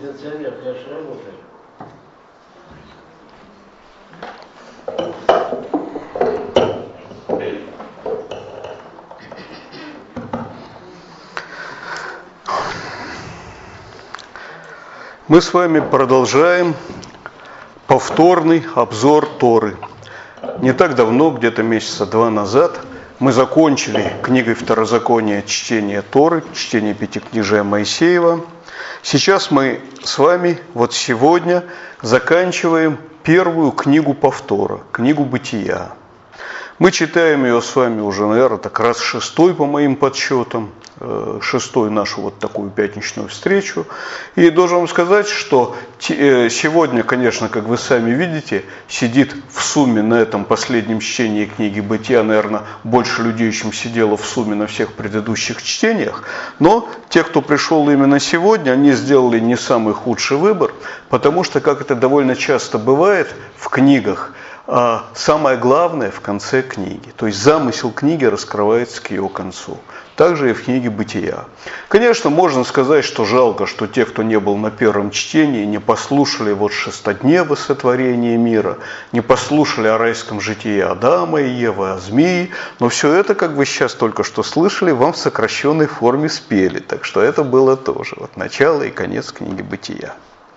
кондиционер, конечно, работает. Мы с вами продолжаем повторный обзор Торы. Не так давно, где-то месяца 2 назад, мы закончили книгой Второзакония чтение Торы, чтение Пятикнижия Моисеева. Сейчас мы с вами вот сегодня заканчиваем первую книгу повтора, книгу Бытия. Мы читаем ее с вами уже, наверное, так раз 6-й по моим подсчетам, 6-ю нашу вот такую пятничную встречу. И должен вам сказать, что сегодня, конечно, как вы сами видите, сидит в сумме на этом последнем чтении книги Бытия, наверное, больше людей, чем сидело в сумме на всех предыдущих чтениях. Но те, кто пришел именно сегодня, они сделали не самый худший выбор, потому что, как это довольно часто бывает в книгах, самое главное в конце книги. То есть замысел книги раскрывается к ее концу. Также и в книге Бытия. Конечно, можно сказать, что жалко, что те, кто не был на первом чтении, не послушали вот шестодневы сотворения мира, не послушали о райском житии Адама и Евы, о змеи. Но все это, как вы сейчас только что слышали, вам в сокращенной форме спели. Так что это было тоже вот начало и конец книги Бытия.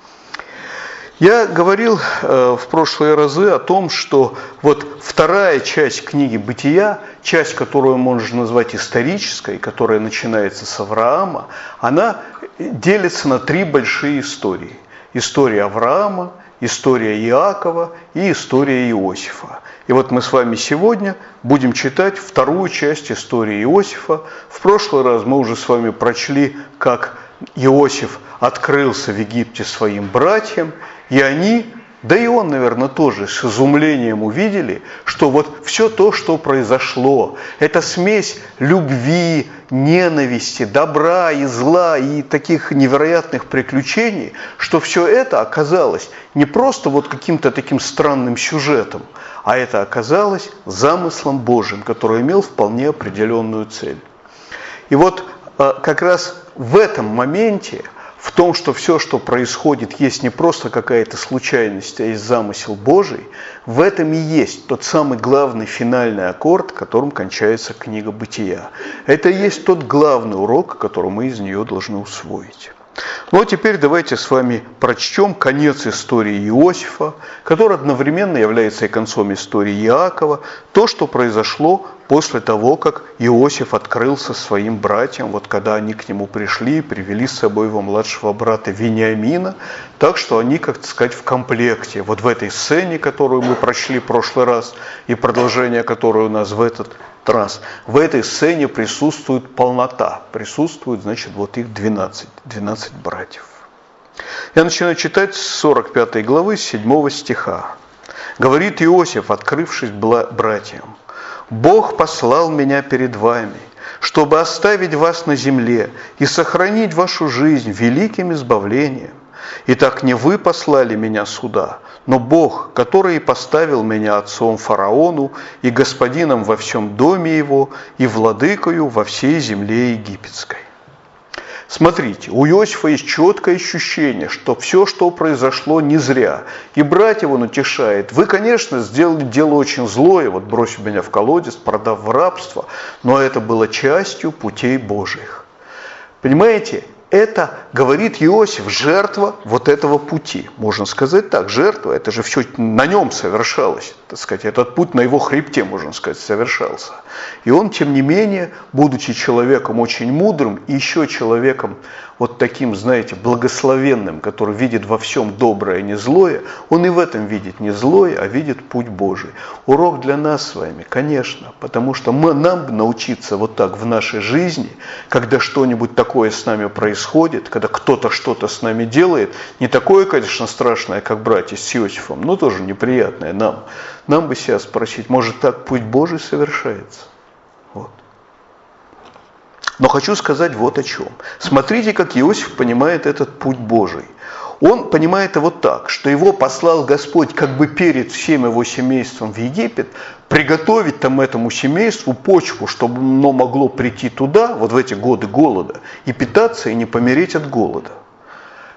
Я говорил в прошлые разы о том, что вот вторая часть книги Бытия, часть, которую можно назвать исторической, которая начинается с Авраама, она делится на 3 большие истории. История Авраама, история Иакова и история Иосифа. И вот мы с вами сегодня будем читать вторую часть истории Иосифа. В прошлый раз мы уже с вами прочли, как Иосиф открылся в Египте своим братьям, и они, да и он, наверное, тоже с изумлением увидели, что вот все то, что произошло, это смесь любви, ненависти, добра и зла и таких невероятных приключений, что все это оказалось не просто вот каким-то таким странным сюжетом, а это оказалось замыслом Божьим, который имел вполне определенную цель. И вот как раз в этом моменте, в том, что все, что происходит, есть не просто какая-то случайность, а есть замысел Божий, в этом и есть тот самый главный финальный аккорд, которым кончается книга Бытия. Это и есть тот главный урок, который мы из нее должны усвоить. Ну а теперь давайте с вами прочтем конец истории Иосифа, который одновременно является и концом истории Иакова, то, что произошло после того, как Иосиф открылся своим братьям, вот когда они к нему пришли и привели с собой его младшего брата Вениамина, так что они, как сказать, в комплекте. Вот в этой сцене, которую мы прочли в прошлый раз, и продолжение которой у нас в этот раз, в этой сцене присутствует полнота, присутствует, значит, вот их 12 братьев. Я начинаю читать с 45 главы, с 7 стиха. Говорит Иосиф, открывшись братьям: «Бог послал меня перед вами, чтобы оставить вас на земле и сохранить вашу жизнь великим избавлением. Итак, не вы послали меня сюда, но Бог, который и поставил меня отцом фараону и господином во всем доме его и владыкою во всей земле египетской». Смотрите, у Иосифа есть четкое ощущение, что все, что произошло, не зря. И братьев он утешает: вы, конечно, сделали дело очень злое, вот бросив меня в колодец, продав в рабство, но это было частью путей Божьих. Понимаете? Это, говорит Иосиф, жертва вот этого пути. Можно сказать так, жертва, это же все на нем совершалось. Так сказать, этот путь на его хребте, можно сказать, совершался. И он, тем не менее, будучи человеком очень мудрым и еще человеком вот таким, знаете, благословенным, который видит во всем доброе, а не злое, он и в этом видит не злое, а видит путь Божий. Урок для нас с вами, конечно, потому что нам научиться вот так в нашей жизни, когда что-нибудь такое с нами происходит, когда кто-то что-то с нами делает, не такое, конечно, страшное, как братья с Иосифом, но тоже неприятное нам. Нам бы себя спросить, может, так путь Божий совершается? Вот. Но хочу сказать вот о чем. Смотрите, как Иосиф понимает этот путь Божий. Он понимает его так, что его послал Господь как бы перед всем его семейством в Египет, приготовить там этому семейству почву, чтобы оно могло прийти туда, вот в эти годы голода, и питаться, и не помереть от голода.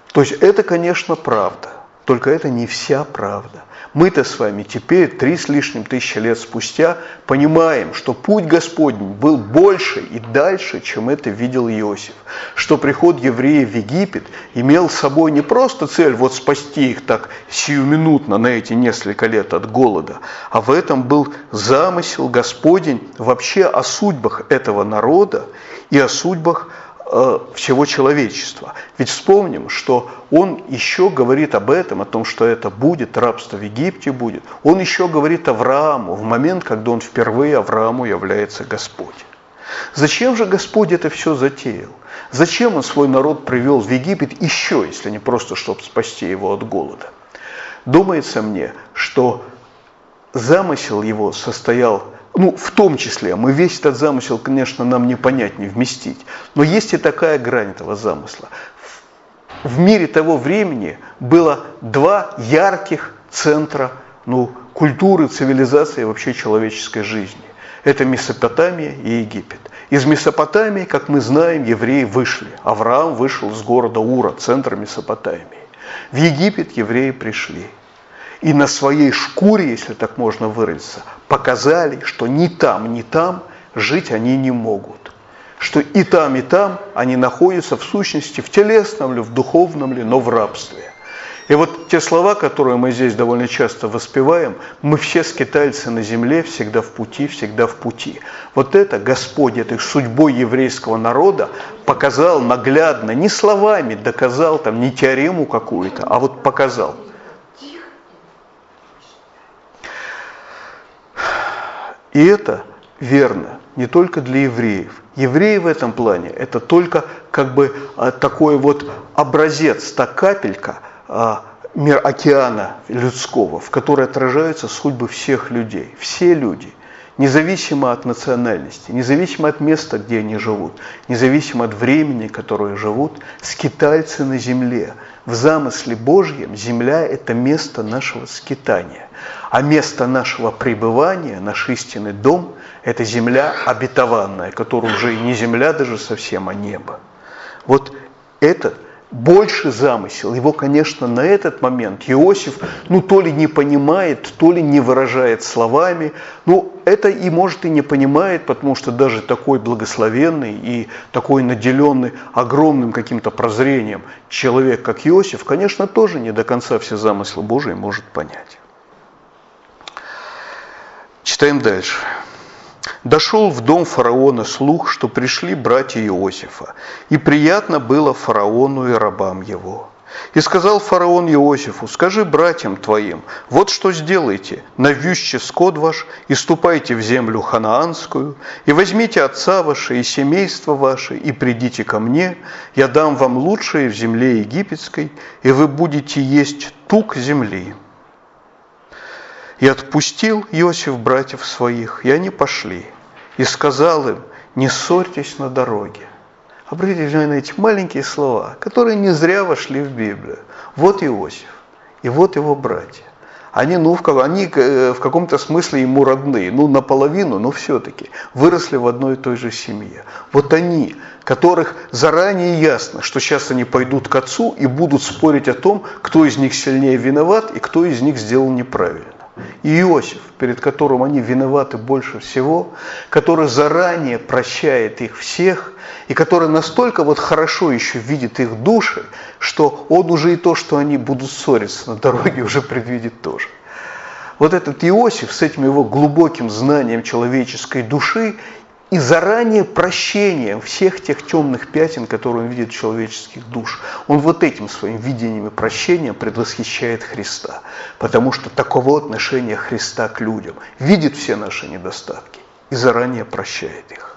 То есть это, конечно, правда, только это не вся правда. Мы-то с вами теперь, 3 с лишним тысячи лет спустя, понимаем, что путь Господень был больше и дальше, чем это видел Иосиф. Что приход евреев в Египет имел собой не просто цель вот спасти их так сиюминутно на эти несколько лет от голода, а в этом был замысел Господень вообще о судьбах этого народа и о судьбах всего человечества. Ведь вспомним, что он еще говорит об этом, о том, что это будет, рабство в Египте будет. Он еще говорит Аврааму в момент, когда он впервые Аврааму является Господь. Зачем же Господь это все затеял? Зачем он свой народ привел в Египет еще, если не просто, чтобы спасти его от голода? Думается мне, что замысел его состоял, в том числе, мы весь этот замысел, конечно, нам не понять, не вместить, но есть и такая грань этого замысла. В мире того времени было 2 ярких центра культуры, цивилизации и вообще человеческой жизни. Это Месопотамия и Египет. Из Месопотамии, как мы знаем, евреи вышли. Авраам вышел из города Ура, центра Месопотамии. В Египет евреи пришли. И на своей шкуре, если так можно выразиться, показали, что ни там жить они не могут. Что и там они находятся в сущности в телесном ли, в духовном ли, но в рабстве. И вот те слова, которые мы здесь довольно часто воспеваем, мы все скитальцы на земле, всегда в пути, всегда в пути. Вот это Господь этой судьбой еврейского народа показал наглядно, не словами доказал, не теорему какую-то, а вот показал. И это верно не только для евреев. Евреи в этом плане это только такой вот образец, та капелька мир океана людского, в которой отражаются судьбы всех людей. Все люди, независимо от национальности, независимо от места, где они живут, независимо от времени, которое живут, скитальцы на земле. В замысле Божьем земля – это место нашего скитания. А место нашего пребывания, наш истинный дом – это земля обетованная, которая уже и не земля даже совсем, а небо. Вот это больший замысел. Его, конечно, на этот момент Иосиф, то ли не понимает, то ли не выражает словами. Это и может и не понимает, потому что даже такой благословенный и такой наделенный огромным каким-то прозрением человек, как Иосиф, конечно, тоже не до конца все замыслы Божии может понять. Читаем дальше. «Дошел в дом фараона слух, что пришли братья Иосифа, и приятно было фараону и рабам его. И сказал фараон Иосифу: скажи братьям твоим, вот что сделайте, навьючьте скот ваш, и ступайте в землю ханаанскую, и возьмите отца ваше и семейство ваше, и придите ко мне, я дам вам лучшее в земле египетской, и вы будете есть тук земли». И отпустил Иосиф братьев своих, и они пошли. И сказал им: не ссорьтесь на дороге. Обратите внимание на эти маленькие слова, которые не зря вошли в Библию. Вот Иосиф, и вот его братья. Они, в каком-то смысле ему родные, наполовину, но все-таки выросли в одной и той же семье. Вот они, которых заранее ясно, что сейчас они пойдут к отцу и будут спорить о том, кто из них сильнее виноват и кто из них сделал неправильно. И Иосиф, перед которым они виноваты больше всего, который заранее прощает их всех, и который настолько хорошо еще видит их души, что он уже и то, что они будут ссориться на дороге, уже предвидит тоже. Вот этот Иосиф с этим его глубоким знанием человеческой души и заранее прощением всех тех темных пятен, которые он видит в человеческих душ. Он вот этим своим видением и прощением предвосхищает Христа. Потому что таково отношение Христа к людям. Видит все наши недостатки и заранее прощает их.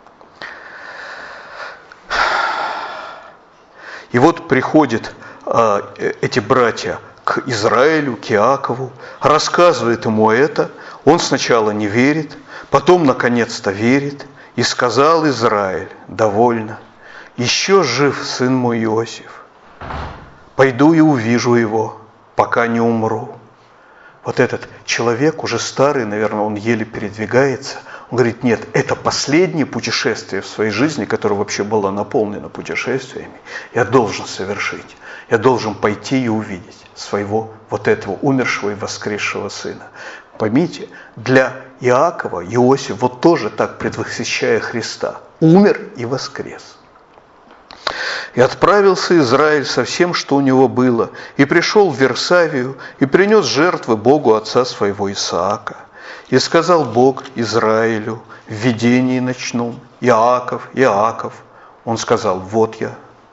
И вот приходят эти братья к Израилю, к Иакову, рассказывает ему это. Он сначала не верит, потом наконец-то верит. И сказал Израиль: довольно, еще жив сын мой Иосиф. Пойду и увижу его, пока не умру. Вот этот человек, уже старый, наверное, он еле передвигается, Он говорит, нет, это последнее путешествие в своей жизни, которое вообще было наполнено путешествиями, я должен совершить. Я должен пойти и увидеть своего вот этого умершего и воскресшего сына. Поймите, для Иакова Иосиф вот тоже так, предвосхищая Христа, умер и воскрес. И отправился Израиль со всем, что у него было, и пришел в Версавию, и принес жертвы Богу отца своего Исаака. И сказал Бог Израилю в видении ночном: Иаков, Иаков. Он сказал: вот я.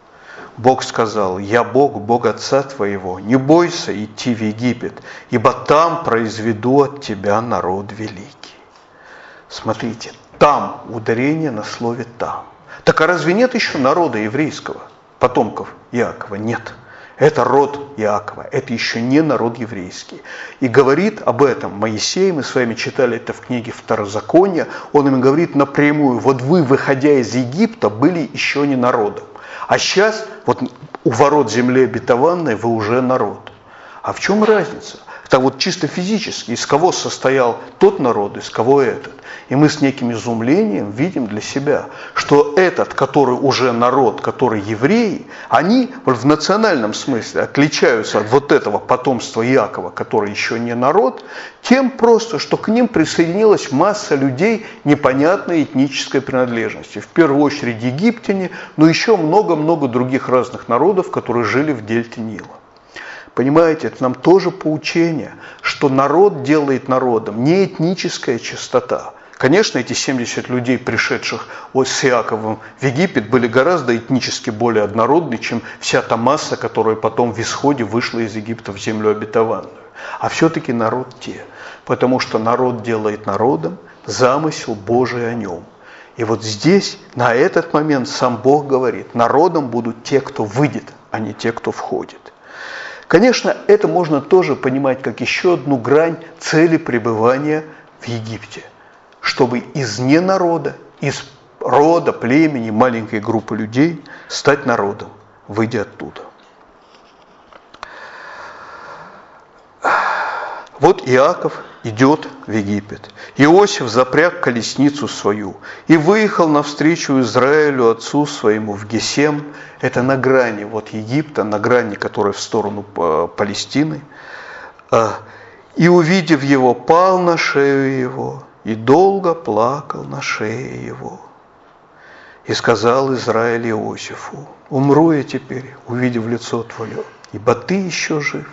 Бог сказал: я Бог, Бог отца твоего, не бойся идти в Египет, ибо там произведу от тебя народ великий. Смотрите, там ударение на слове «там». Так а разве нет еще народа еврейского, потомков Иакова? Нет. Это род Иакова, это еще не народ еврейский. И говорит об этом Моисей, мы с вами читали это в книге Второзакония, он им говорит напрямую: вот вы, выходя из Египта, были еще не народом. А сейчас, вот у ворот земли обетованной, вы уже народ. А в чем разница? Это вот чисто физически, из кого состоял тот народ, из кого этот. И мы с неким изумлением видим для себя, что этот, который уже народ, который евреи, они в национальном смысле отличаются от вот этого потомства Иакова, который еще не народ, тем просто, что к ним присоединилась масса людей непонятной этнической принадлежности. В первую очередь египтяне, но еще много-много других разных народов, которые жили в дельте Нила. Понимаете, это нам тоже поучение, что народ делает народом, не этническая чистота. Конечно, эти 70 людей, пришедших с Иаковом в Египет, были гораздо этнически более однородны, чем вся та масса, которая потом в исходе вышла из Египта в землю обетованную. А все-таки народ те, потому что народ делает народом замысел Божий о нем. И вот здесь, на этот момент, сам Бог говорит: народом будут те, кто выйдет, а не те, кто входит. Конечно, это можно тоже понимать как еще одну грань цели пребывания в Египте, чтобы из ненарода, из рода, племени, маленькой группы людей стать народом, выйдя оттуда. Вот Иаков идет в Египет. Иосиф запряг колесницу свою и выехал навстречу Израилю, отцу своему, в Гесем. Это на грани вот Египта, на грани, которая в сторону Палестины. И, увидев его, пал на шею его и долго плакал на шее его. И сказал Израиль Иосифу: умру я теперь, увидев лицо твое, ибо ты еще жив.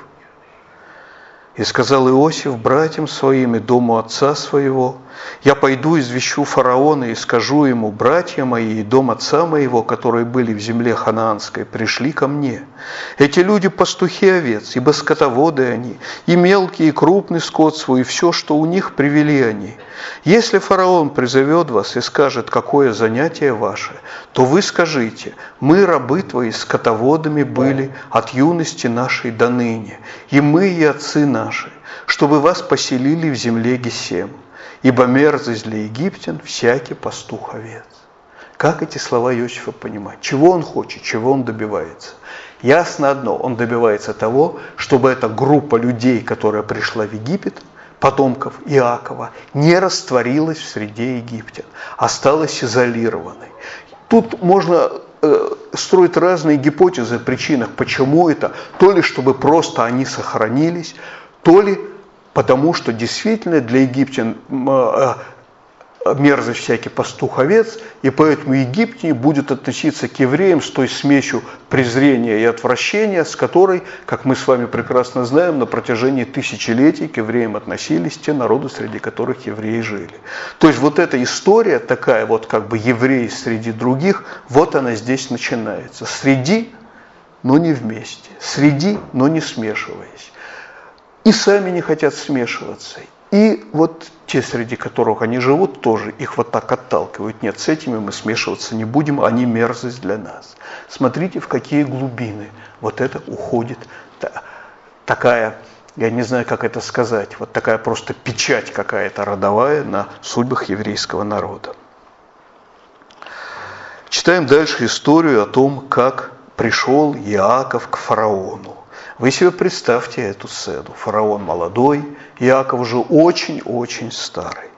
И сказал Иосиф братьям своим и дому отца своего: я пойду извещу фараона и скажу ему: братья мои и дом отца моего, которые были в земле ханаанской, пришли ко мне. Эти люди пастухи овец, ибо скотоводы они, и мелкий, и крупный скот свой, и все, что у них, привели они. Если фараон призовет вас и скажет: какое занятие ваше, то вы скажите: мы, рабы твои, скотоводами были от юности нашей до ныне, и мы, и отцы наши, чтобы вас поселили в земле Гесем, ибо мерзость для египтян всякий пастух овец. Как эти слова Иосифа понимать? Чего он хочет, чего он добивается? Ясно одно: он добивается того, чтобы эта группа людей, которая пришла в Египет, потомков Иакова, не растворилась в среде египтян, осталась изолированной. Тут можно строить разные гипотезы о причинах, почему это. То ли чтобы просто они сохранились, то ли потому что действительно для египтян мерзость всякий пастух овец, и поэтому египтяне будут относиться к евреям с той смесью презрения и отвращения, с которой, как мы с вами прекрасно знаем, на протяжении тысячелетий к евреям относились те народы, среди которых евреи жили. То есть вот эта история такая, вот как бы евреи среди других, вот она здесь начинается. Среди, но не вместе. Среди, но не смешиваясь. И сами не хотят смешиваться. И вот те, среди которых они живут, тоже их вот так отталкивают. Нет, с этими мы смешиваться не будем, они мерзость для нас. Смотрите, в какие глубины вот это уходит. Такая, я не знаю, как это сказать, вот такая просто печать какая-то родовая на судьбах еврейского народа. Читаем дальше историю о том, как пришел Иаков к фараону. Вы себе представьте эту сцену. Фараон молодой, Иаков уже очень-очень старый.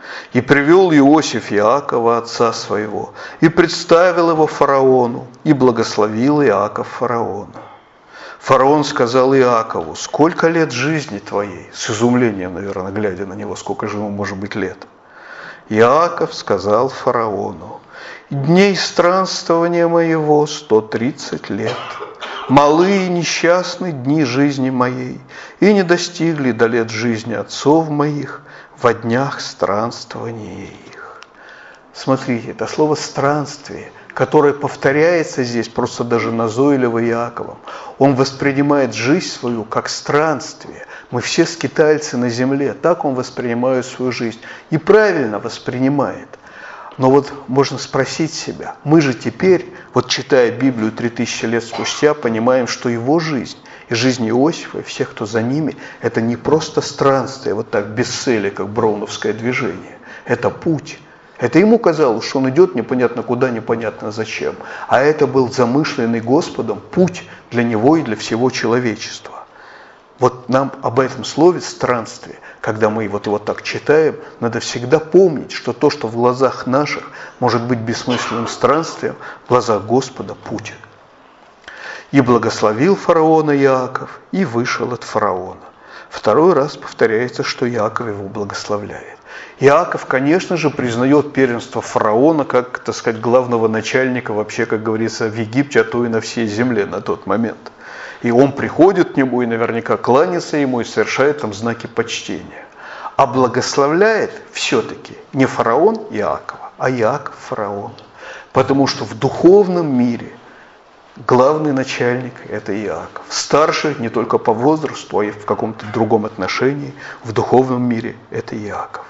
И привел Иосиф Иакова, отца своего, и представил его фараону, и благословил Иаков фараона. Фараон сказал Иакову: сколько лет жизни твоей? С изумлением, наверное, глядя на него, сколько же ему может быть лет. Иаков сказал фараону: дней странствования моего 130 лет. Малые и несчастны дни жизни моей, и не достигли до лет жизни отцов моих во днях странствования их. Смотрите, это слово «странствие», которое повторяется здесь просто даже назойливо Иаковом. Он воспринимает жизнь свою как странствие. Мы все скитальцы на земле, так он воспринимает свою жизнь. И правильно воспринимает. Но вот можно спросить себя, мы же теперь, вот читая Библию 3000 лет спустя, понимаем, что его жизнь и жизнь Иосифа и всех, кто за ними, это не просто странствие, вот так без цели, как броуновское движение. Это путь. Это ему казалось, что он идет непонятно куда, непонятно зачем. А это был замышленный Господом путь для него и для всего человечества. Вот нам об этом слове «странствие», когда мы вот его так читаем, надо всегда помнить, что то, что в глазах наших может быть бессмысленным странствием, в глазах Господа – путь. «И благословил фараона Иаков, и вышел от фараона». Второй раз повторяется, что Иаков его благословляет. Иаков, конечно же, признает первенство фараона как, так сказать, главного начальника вообще, как говорится, в Египте, а то и на всей земле на тот момент. И он приходит к нему и наверняка кланяется ему и совершает там знаки почтения. А благословляет все-таки не фараон Иакова, а Иаков фараона. Потому что в духовном мире главный начальник – это Иаков. Старший не только по возрасту, а и в каком-то другом отношении в духовном мире – это Иаков.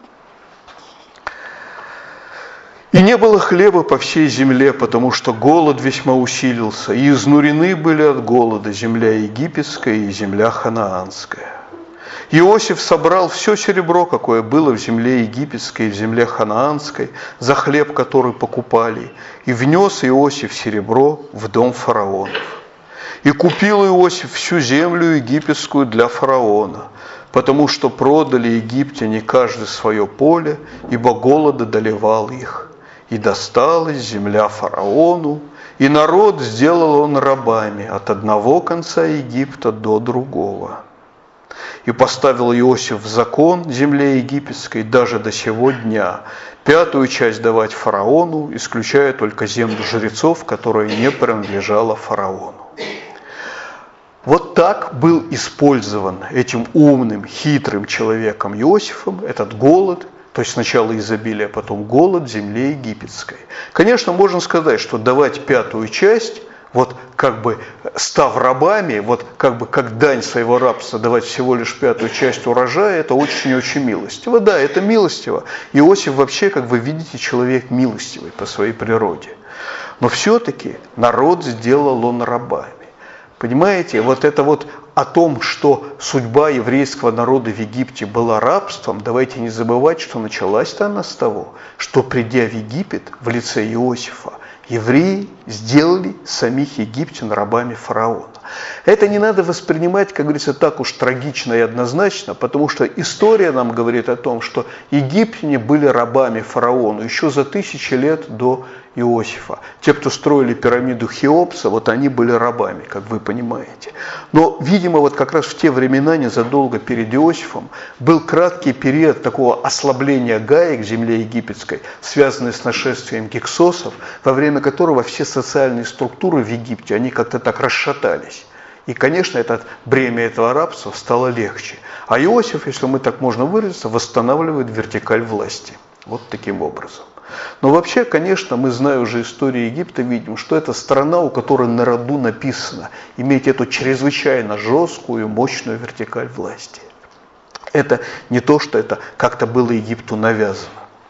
«И не было хлеба по всей земле, потому что голод весьма усилился, и изнурены были от голода земля египетская и земля ханаанская. Иосиф собрал все серебро, какое было в земле египетской и в земле ханаанской, за хлеб, который покупали, и внес Иосиф серебро в дом фараонов. И купил Иосиф всю землю египетскую для фараона, потому что продали египтяне каждый свое поле, ибо голод одолевал их. И досталась земля фараону, и народ сделал он рабами от одного конца Египта до другого. И поставил Иосиф в закон земле египетской даже до сего дня, 5-ю часть давать фараону, исключая только землю жрецов, которая не принадлежала фараону». Вот так был использован этим умным, хитрым человеком Иосифом этот голод, то есть сначала изобилие, а потом голод в земле египетской. Конечно, можно сказать, что давать 5-ю часть, вот как бы став рабами, вот как бы как дань своего рабства давать всего лишь 5-ю часть урожая, это очень-очень милостиво. Да, это милостиво. Иосиф вообще, как вы видите, человек милостивый по своей природе. Но все-таки народ сделал он рабами. Понимаете, вот это вот о том, что судьба еврейского народа в Египте была рабством, давайте не забывать, что началась-то она с того, что, придя в Египет в лице Иосифа, евреи сделали самих египтян рабами фараона. Это не надо воспринимать, как говорится, так уж трагично и однозначно, потому что история нам говорит о том, что египтяне были рабами фараону еще за 1000 лет до Иосифа. Те, кто строили пирамиду Хеопса, вот они были рабами, как вы понимаете. Но, видимо, вот как раз в те времена, незадолго перед Иосифом, был краткий период такого ослабления гаек в земле египетской, связанный с нашествием гиксосов, во время которого все социальные структуры в Египте, они как-то так расшатались. И, конечно, бремя этого рабства стало легче. А Иосиф, если мы так можно выразиться, восстанавливает вертикаль власти. Вот таким образом. Но вообще, конечно, мы, зная уже историю Египта, видим, что это страна, у которой на роду написано иметь эту чрезвычайно жесткую, мощную вертикаль власти. Это не то, что это как-то было Египту навязано.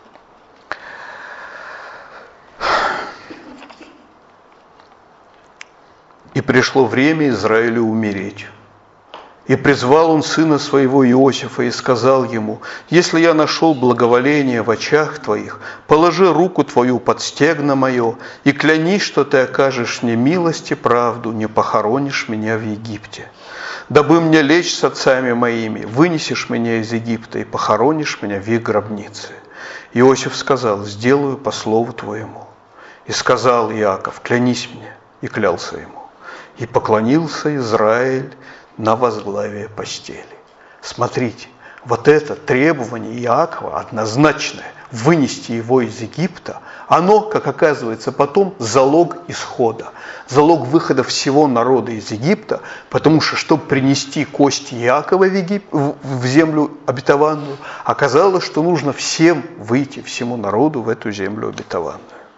И пришло время Израилю умереть. И призвал он сына своего Иосифа и сказал ему: «Если я нашел благоволение в очах твоих, положи руку твою под стегно мое и клянись, что ты окажешь мне милость и правду, не похоронишь меня в Египте». дабы мне лечь с отцами моими, вынесешь меня из Египта и похоронишь меня в их гробнице. Иосиф сказал: сделаю по слову твоему. И сказал Иаков: клянись мне. И клялся ему. И поклонился Израиль на возглавие постели. Смотрите, вот это требование Иакова однозначное, вынести его из Египта, оно, как оказывается потом, залог исхода, залог выхода всего народа из Египта, потому что, чтобы принести кости Иакова в землю обетованную, оказалось, что нужно всем выйти, всему народу в эту землю обетованную.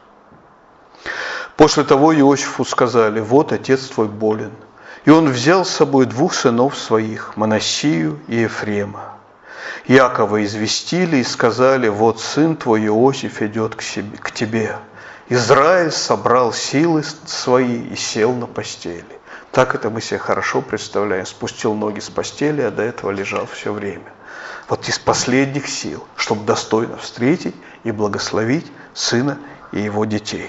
После того Иосифу сказали: вот отец твой болен. И он взял с собой 2 сынов своих, Манассию и Ефрема. Иакова известили и сказали: вот сын твой Иосиф идет к тебе. Израиль собрал силы свои и сел на постели. Так это мы себе хорошо представляем. Спустил ноги с постели, а до этого лежал все время. Вот из последних сил, чтобы достойно встретить и благословить сына и его детей.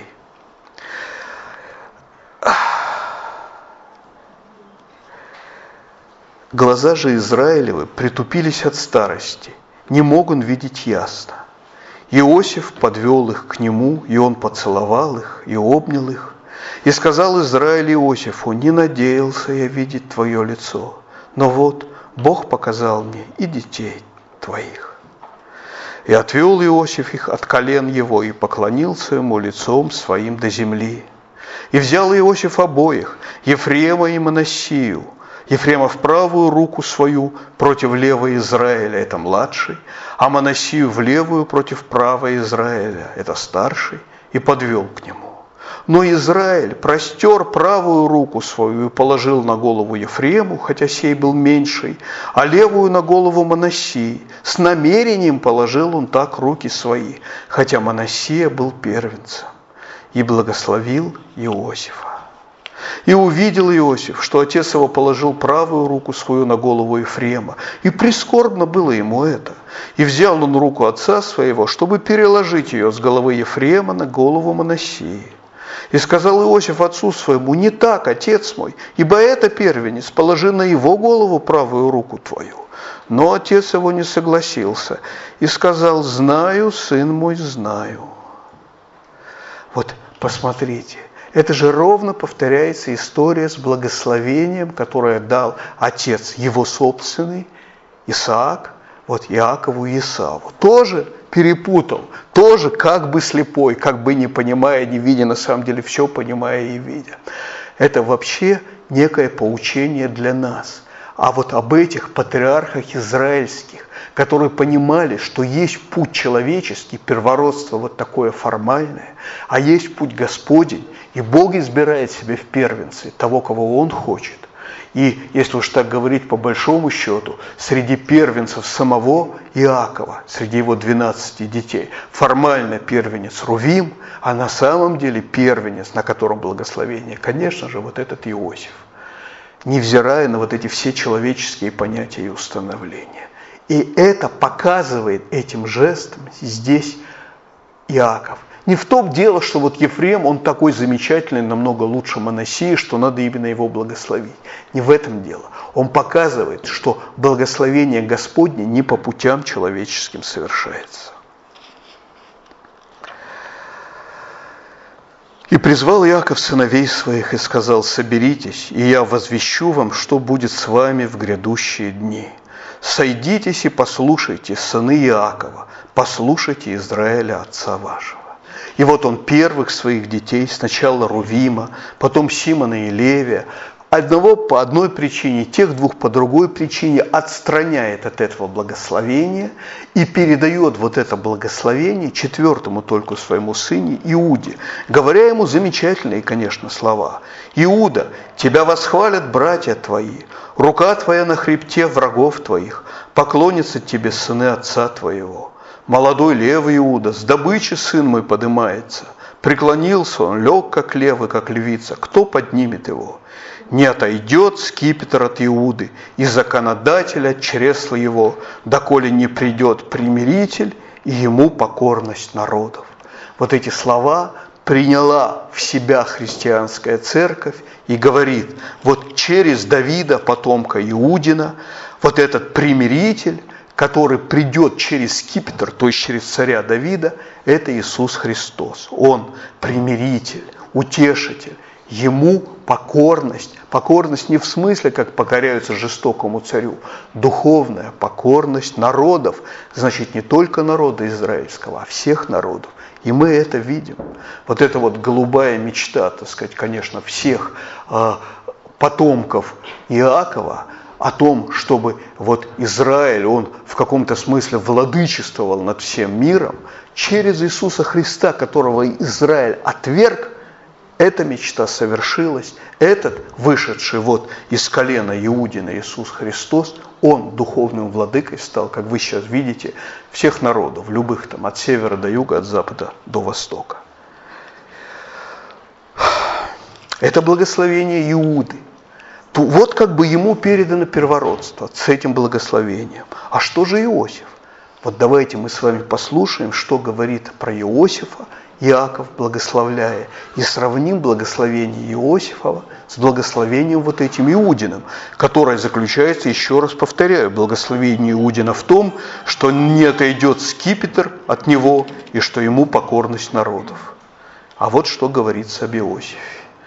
Глаза же Израилевы притупились от старости, не мог он видеть ясно. Иосиф подвел их к нему, и он поцеловал их и обнял их. И сказал Израиль Иосифу: не надеялся я видеть твое лицо, но вот Бог показал мне и детей твоих. И отвел Иосиф их от колен его, и поклонился ему лицом своим до земли. И взял Иосиф обоих, Ефрема и Манассию, Ефрема в правую руку свою против левой Израиля, это младший, а Манассию в левую против правой Израиля, это старший, и подвел к нему. Но Израиль простер правую руку свою и положил на голову Ефрему, хотя сей был меньший, а левую на голову Манассии. С намерением положил он так руки свои, хотя Манассия был первенцем, и благословил Иосифа. И увидел Иосиф, что отец его положил правую руку свою на голову Ефрема, и прискорбно было ему это. И взял он руку отца своего, чтобы переложить ее с головы Ефрема на голову Манассии. И сказал Иосиф отцу своему: не так, отец мой, ибо это первенец, положи на его голову правую руку твою. Но отец его не согласился и сказал: знаю, сын мой, знаю. Вот посмотрите. Это же ровно повторяется история с благословением, которое дал отец его собственный, Исаак, вот Иакову и Исаву. Тоже перепутал, тоже как бы слепой, как бы не понимая, не видя, на самом деле все понимая и видя. Это вообще некое поучение для нас. А вот об этих патриархах израильских, которые понимали, что есть путь человеческий, первородство вот такое формальное, а есть путь Господень, и Бог избирает себе в первенцы того, кого Он хочет. И, если уж так говорить по большому счету, среди первенцев самого Иакова, среди его 12 детей, формально первенец Рувим, а на самом деле первенец, на котором благословение, конечно же, вот этот Иосиф, невзирая на вот эти все человеческие понятия и установления. И это показывает этим жестом здесь Иаков. Не в том дело, что вот Ефрем, он такой замечательный, намного лучше Манассии, что надо именно его благословить. Не в этом дело. Он показывает, что благословение Господне не по путям человеческим совершается. И призвал Иаков сыновей своих и сказал: соберитесь, и я возвещу вам, что будет с вами в грядущие дни. Сойдитесь и послушайте, сыны Иакова, послушайте Израиля, отца вашего. И вот он первых своих детей, сначала Рувима, потом Симона и Левия, одного по одной причине, тех двух по другой причине отстраняет от этого благословения и передает вот это благословение четвертому только своему сыну Иуде, говоря ему замечательные, конечно, слова. «Иуда, тебя восхвалят братья твои, рука твоя на хребте врагов твоих, поклонятся тебе сыны отца твоего. Молодой левый Иуда, с добычи сын мой подымается. Преклонился он, лег как лев и как львица. Кто поднимет его? Не отойдет скипетр от Иуды, и законодатель от чресла его, доколе не придет примиритель, и ему покорность народов». Вот эти слова приняла в себя христианская церковь и говорит, вот через Давида, потомка Иудина, вот этот примиритель, который придет через скипетр, то есть через царя Давида, это Иисус Христос. Он примиритель, утешитель. Ему покорность. Покорность не в смысле, как покоряются жестокому царю. Духовная покорность народов. Значит, не только народа израильского, а всех народов. И мы это видим. Вот эта вот голубая мечта, так сказать, конечно, всех потомков Иакова, о том, чтобы вот Израиль, он в каком-то смысле владычествовал над всем миром, через Иисуса Христа, которого Израиль отверг, эта мечта совершилась. Этот, вышедший вот из колена Иудина Иисус Христос, он духовным владыкой стал, как вы сейчас видите, всех народов, любых там, от севера до юга, от запада до востока. Это благословение Иуды. Вот как бы ему передано первородство с этим благословением. А что же Иосиф? Вот давайте мы с вами послушаем, что говорит про Иосифа Иаков, благословляя, и сравним благословение Иосифова с благословением вот этим Иудиным, которое заключается, еще раз повторяю, благословение Иудина в том, что не отойдет скипетр от него и что ему покорность народов. А вот что говорится об Иосифе.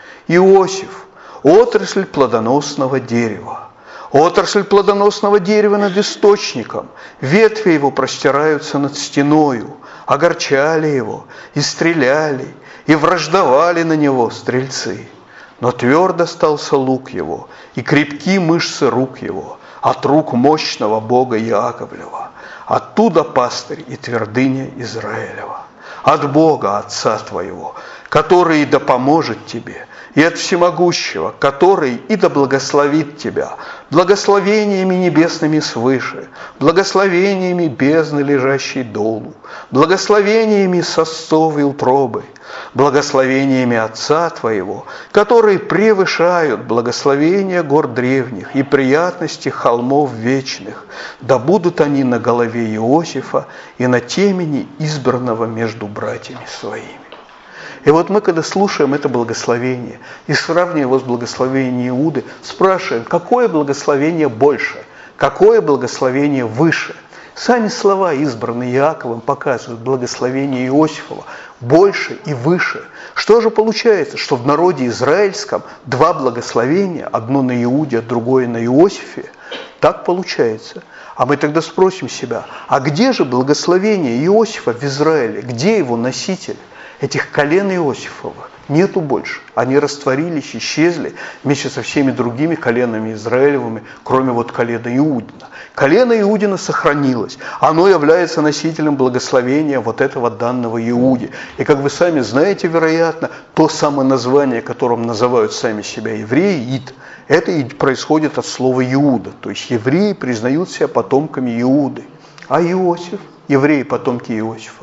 Иосиф – отрасль плодоносного дерева. Отрасль плодоносного дерева над источником, ветви его простираются над стеною, огорчали его, и стреляли, и враждовали на него стрельцы. Но твердо стался лук его, и крепки мышцы рук его, от рук мощного Бога Иаковлева. Оттуда пастырь и твердыня Израилева. От Бога, Отца твоего, который и да поможет тебе, и от Всемогущего, который и да благословит тебя благословениями небесными свыше, благословениями бездны, лежащей долу, благословениями сосцов и утробы, благословениями Отца твоего, которые превышают благословения гор древних и приятности холмов вечных, да будут они на голове Иосифа и на темени избранного между братьями своими. И вот мы, когда слушаем это благословение и сравниваем его с благословением Иуды, спрашиваем, какое благословение больше, какое благословение выше. Сами слова, избранные Иаковом, показывают благословение Иосифова больше и выше. Что же получается, что в народе израильском два благословения, одно на Иуде, а другое на Иосифе? Так получается. А мы тогда спросим себя, а где же благословение Иосифа в Израиле? Где его носитель? Этих колен Иосифовых нету больше. Они растворились, исчезли вместе со всеми другими коленами Израилевыми, кроме вот колена Иудина. Колено Иудина сохранилось. Оно является носителем благословения вот этого данного Иуде. И как вы сами знаете, вероятно, то самое название, которым называют сами себя евреи, Ид, это и происходит от слова Иуда. То есть евреи признают себя потомками Иуды. А Иосиф, евреи потомки Иосифа.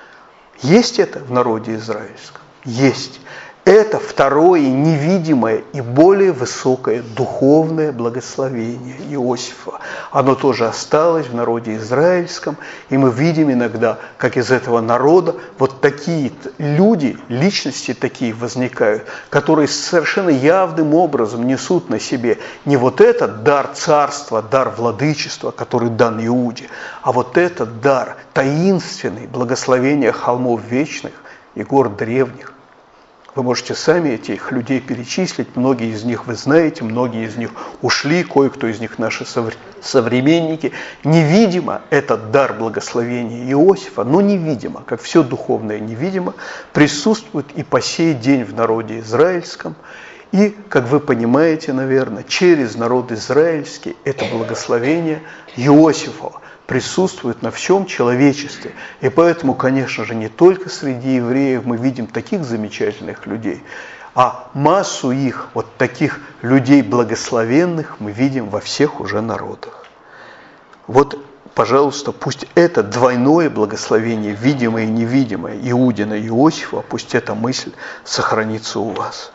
Есть это в народе израильском? Есть. Это второе невидимое и более высокое духовное благословение Иосифа. Оно тоже осталось в народе израильском, и мы видим иногда, как из этого народа вот такие люди, личности такие возникают, которые совершенно явным образом несут на себе не вот этот дар царства, дар владычества, который дан Иуде, а вот этот дар таинственный, благословения холмов вечных и гор древних. Вы можете сами этих людей перечислить, многие из них вы знаете, многие из них ушли, кое-кто из них наши современники. Невидимо этот дар благословения Иосифа, но невидимо, как все духовное невидимо, присутствует и по сей день в народе израильском. И, как вы понимаете, наверное, через народ израильский это благословение Иосифова присутствует на всем человечестве. И поэтому, конечно же, не только среди евреев мы видим таких замечательных людей, а массу их, вот таких людей благословенных, мы видим во всех уже народах. Вот, пожалуйста, пусть это двойное благословение, видимое и невидимое, Иудина и Иосифа, пусть эта мысль сохранится у вас.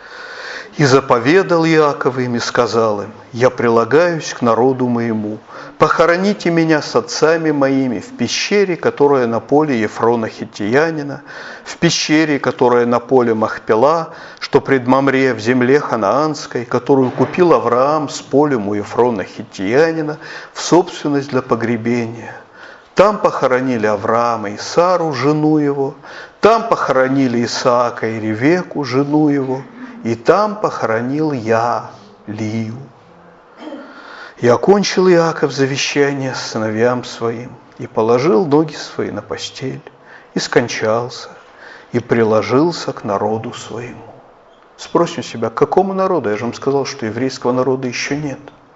«И заповедал Иаков им и сказал им: я прилагаюсь к народу моему, похороните меня с отцами моими в пещере, которая на поле Ефрона Хиттиянина, в пещере, которая на поле Махпела, что пред Мамре в земле ханаанской, которую купил Авраам с полем у Ефрона Хиттиянина в собственность для погребения. Там похоронили Авраама и Сару, жену его, там похоронили Исаака и Ревеку, жену его, и там похоронил я Лию. И окончил Иаков завещание сыновьям своим, и положил ноги свои на постель, и скончался, и приложился к народу своему. Спросим себя, к какому народу? Я же вам сказал, что еврейского народа еще нет.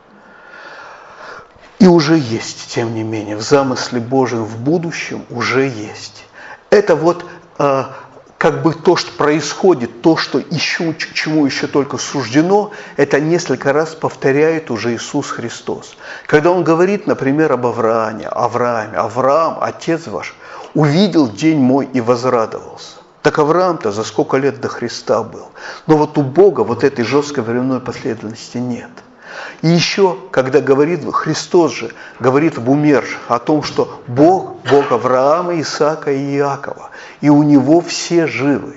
И уже есть, тем не менее, в замысле Божьем в будущем уже есть. Это вот как бы то, что происходит, то, что еще, чему еще только суждено, это несколько раз повторяет уже Иисус Христос. Когда Он говорит, например, об Аврааме, Авраам, отец ваш, увидел день мой и возрадовался. Так Авраам-то за сколько лет до Христа был? Но вот у Бога вот этой жесткой временной последовательности нет. И еще, когда говорит, Христос же говорит в умерших о том, что Бог Авраама, Исаака и Иакова, и у Него все живы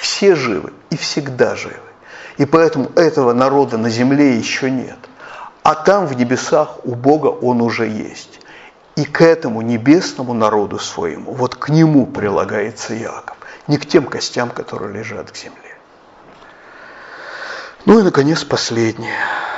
и всегда живы. И поэтому этого народа на земле еще нет. А там в небесах у Бога Он уже есть. И к этому небесному народу своему, вот к нему прилагается Иаков, не к тем костям, которые лежат к земле. Ну и, наконец, последнее.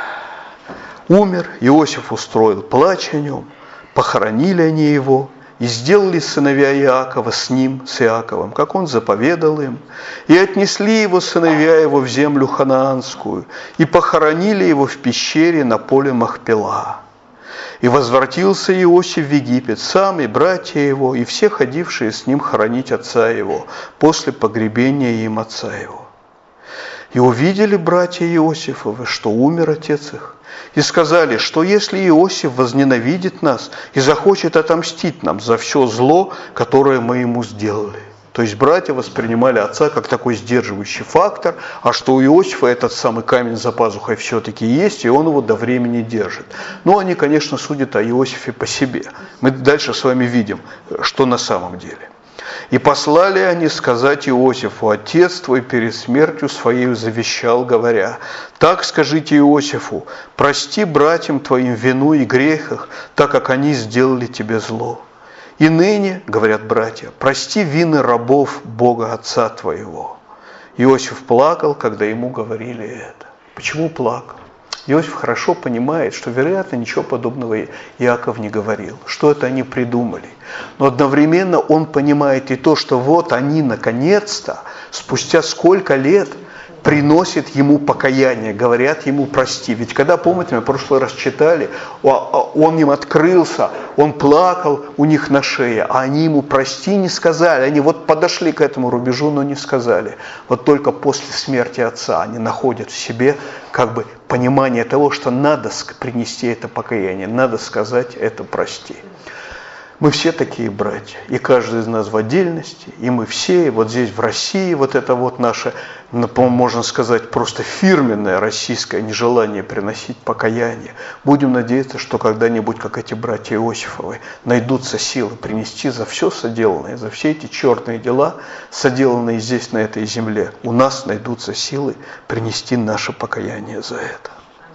Умер, Иосиф устроил плач о нем, похоронили они его, и сделали сыновья Иакова с ним, с Иаковом, как он заповедал им, и отнесли его сыновья его в землю ханаанскую, и похоронили его в пещере на поле Махпела. И возвратился Иосиф в Египет, сам и братья его, и все ходившие с ним хоронить отца его, после погребения им отца его. И увидели братья Иосифовы, что умер отец их, и сказали, что если Иосиф возненавидит нас и захочет отомстить нам за все зло, которое мы ему сделали. То есть братья воспринимали отца как такой сдерживающий фактор, а что у Иосифа этот самый камень за пазухой все-таки есть, и он его до времени держит. Но они, конечно, судят о Иосифе по себе. Мы дальше с вами видим, что на самом деле. И послали они сказать Иосифу: отец твой перед смертью своей завещал, говоря: так скажите Иосифу, прости братьям твоим вину и грех их, так как они сделали тебе зло. И ныне, говорят братья, прости вины рабов Бога Отца твоего. Иосиф плакал, когда ему говорили это. Почему плакал? Иосиф хорошо понимает, что, вероятно, ничего подобного Иаков не говорил, что это они придумали. Но одновременно он понимает и то, что вот они, наконец-то, спустя сколько лет, приносят ему покаяние, говорят ему прости. Ведь когда, помните, мы в прошлый раз читали, он им открылся, он плакал у них на шее, а они ему прости не сказали. Они вот подошли к этому рубежу, но не сказали. Вот только после смерти отца они находят в себе как бы понимание того, что надо принести это покаяние, надо сказать это прости. Мы все такие братья, и каждый из нас в отдельности, и мы все, и вот здесь в России, вот это вот наше, можно сказать, просто фирменное российское нежелание приносить покаяние. Будем надеяться, что когда-нибудь, как эти братья Иосифовы, найдутся силы принести за все соделанное, за все эти черные дела, соделанные здесь, на этой земле, у нас найдутся силы принести наше покаяние за это.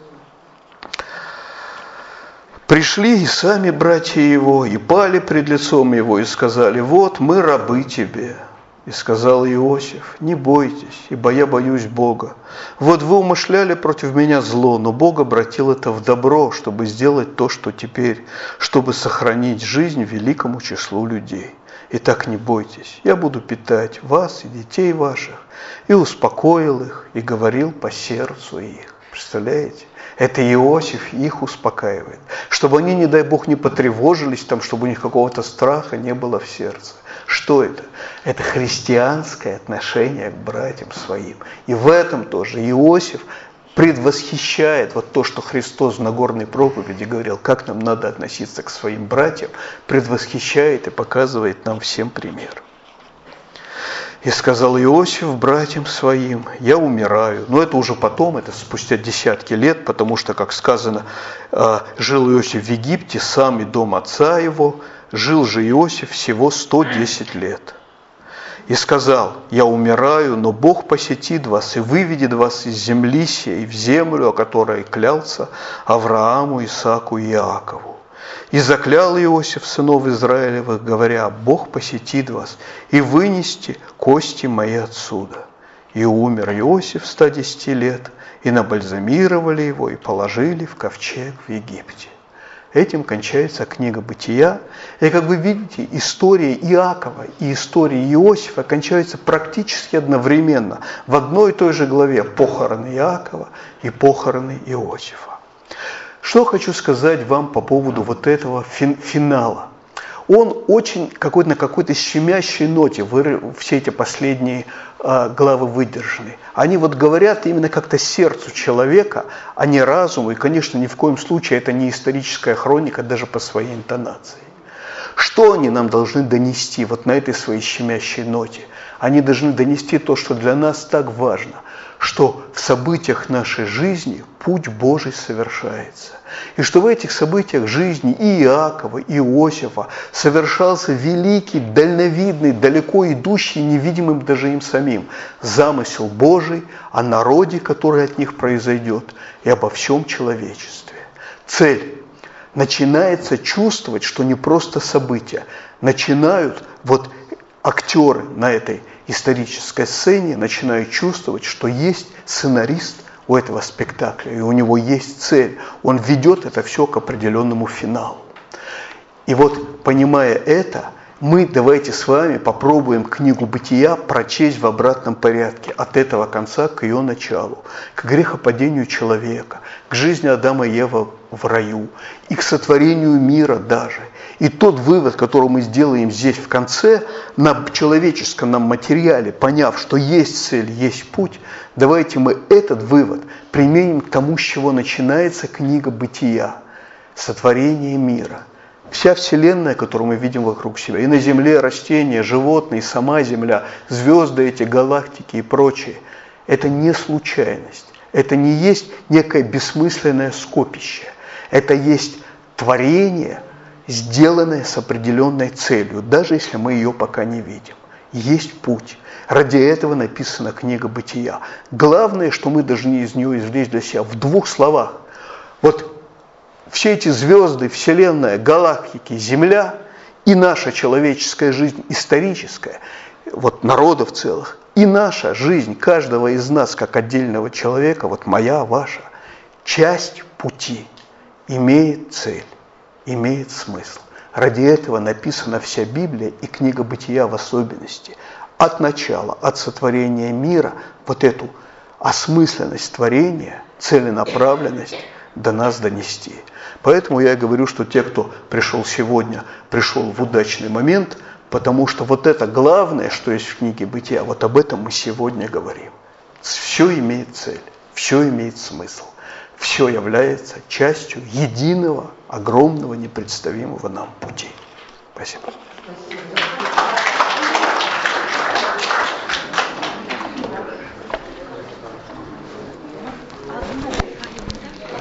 Пришли и сами братья его, и пали пред лицом его, и сказали: вот мы рабы тебе. И сказал Иосиф: не бойтесь, ибо я боюсь Бога. Вот вы умышляли против меня зло, но Бог обратил это в добро, чтобы сделать то, что теперь, чтобы сохранить жизнь великому числу людей. Итак, не бойтесь, я буду питать вас и детей ваших. И успокоил их, и говорил по сердцу их. Представляете? Это Иосиф их успокаивает, чтобы они, не дай Бог, не потревожились, там, чтобы у них какого-то страха не было в сердце. Что это? Это христианское отношение к братьям своим. И в этом тоже Иосиф предвосхищает вот то, что Христос в Нагорной проповеди говорил, как нам надо относиться к своим братьям, предвосхищает и показывает нам всем пример. И сказал Иосиф братьям своим: я умираю. Но это уже потом, это спустя десятки лет, потому что, как сказано, жил Иосиф в Египте, сам и дом отца его, жил же Иосиф всего 110 лет. И сказал: я умираю, но Бог посетит вас и выведет вас из земли сей в землю, о которой клялся Аврааму, Исааку и Иакову. И заклял Иосиф сынов Израилевых, говоря: Бог посетит вас и вынести кости мои отсюда. И умер Иосиф 110 лет, и набальзамировали его, и положили в ковчег в Египте. Этим кончается книга Бытия. И, как вы видите, история Иакова и история Иосифа кончаются практически одновременно в одной и той же главе: похороны Иакова и похороны Иосифа. Что хочу сказать вам по поводу вот этого финала. Он очень на какой-то щемящей ноте, все эти последние главы выдержаны. Они вот говорят именно как-то сердцу человека, а не разуму. И, конечно, ни в коем случае это не историческая хроника даже по своей интонации. Что они нам должны донести вот на этой своей щемящей ноте? Они должны донести то, что для нас так важно, что в событиях нашей жизни путь Божий совершается. И что в этих событиях жизни и Иакова, и Иосифа совершался великий, дальновидный, далеко идущий, невидимым даже им самим замысел Божий о народе, который от них произойдет, и обо всем человечестве. Цель. Начинается чувствовать, что не просто события. Начинают вот актеры на этой исторической сцене, начинают чувствовать, что есть сценарист у этого спектакля, и у него есть цель. Он ведет это все к определенному финалу. И вот, понимая это, мы давайте с вами попробуем книгу Бытия прочесть в обратном порядке, от этого конца к ее началу, к грехопадению человека, к жизни Адама и Евы в раю, и к сотворению мира даже. И тот вывод, который мы сделаем здесь в конце, на человеческом нам материале, поняв, что есть цель, есть путь, давайте мы этот вывод применим к тому, с чего начинается книга Бытия, сотворение мира. Вся Вселенная, которую мы видим вокруг себя, и на Земле растения, животные, и сама Земля, звезды эти, галактики и прочее, это не случайность, это не есть некое бессмысленное скопище, это есть творение, сделанное с определенной целью, даже если мы ее пока не видим. Есть путь. Ради этого написана книга Бытия. Главное, что мы должны из нее извлечь для себя в двух словах. Вот все эти звезды, Вселенная, галактики, Земля и наша человеческая жизнь историческая, вот народов целых, и наша жизнь каждого из нас, как отдельного человека, вот моя, ваша, часть пути имеет цель, имеет смысл. Ради этого написана вся Библия и книга Бытия в особенности. От начала, от сотворения мира, вот эту осмысленность творения, целенаправленность до нас донести. Поэтому я говорю, что те, кто пришел сегодня, пришел в удачный момент, потому что вот это главное, что есть в книге Бытия, вот об этом мы сегодня говорим. Все имеет цель, все имеет смысл, все является частью единого, огромного, непредставимого нам пути. Спасибо.